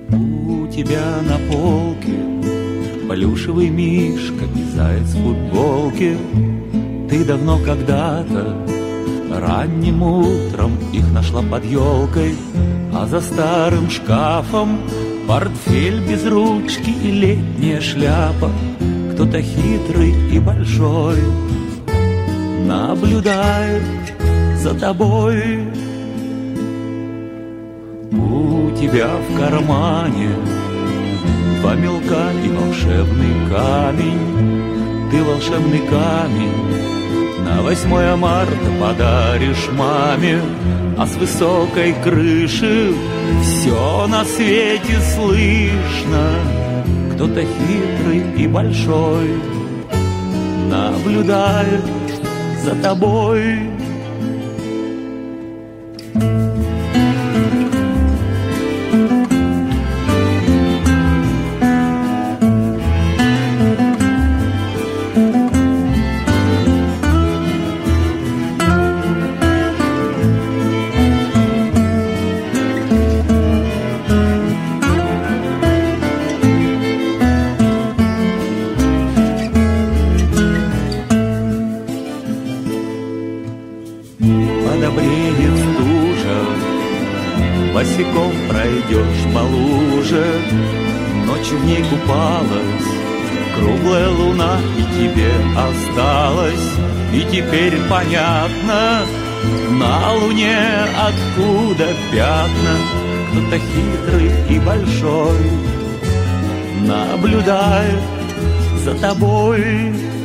У тебя на полке плюшевый мишка и заяц в футболке. Ты давно когда-то ранним утром их нашла под елкой, а за старым шкафом портфель без ручки и летняя шляпа. Кто-то хитрый и большой наблюдает за тобой. У тебя в кармане два мелка и волшебный камень. Ты волшебный камень на 8 марта подаришь маме, а с высокой крыши все на свете слышно. Кто-то хитрый и большой наблюдает за тобой. Подобреет стужа, босиком пройдешь по луже. Ночью в ней купалась круглая луна, и тебе осталось. И теперь понятно, на луне откуда пятна. Кто-то хитрый и большой наблюдает за тобой.